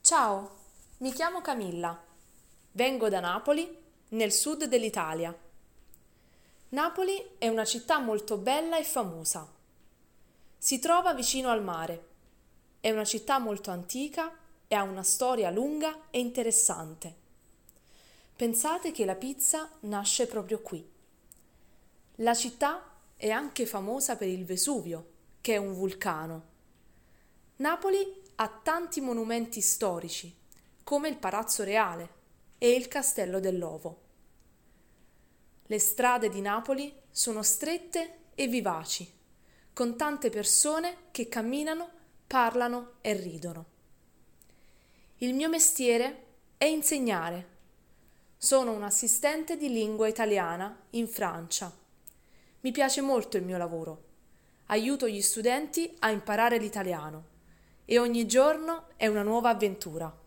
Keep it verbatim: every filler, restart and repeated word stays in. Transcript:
Ciao, mi chiamo Camilla. Vengo da Napoli, nel sud dell'Italia. Napoli è una città molto bella e famosa. Si trova vicino al mare. È una città molto antica e ha una storia lunga e interessante. Pensate che la pizza nasce proprio qui. La città è anche famosa per il Vesuvio, che è un vulcano. Napoli ha tanti monumenti storici, come il Palazzo Reale e il Castello dell'Ovo. Le strade di Napoli sono strette e vivaci, con tante persone che camminano, parlano e ridono. Il mio mestiere è insegnare. Sono un assistente di lingua italiana in Francia. Mi piace molto il mio lavoro. Aiuto gli studenti a imparare l'italiano e ogni giorno è una nuova avventura.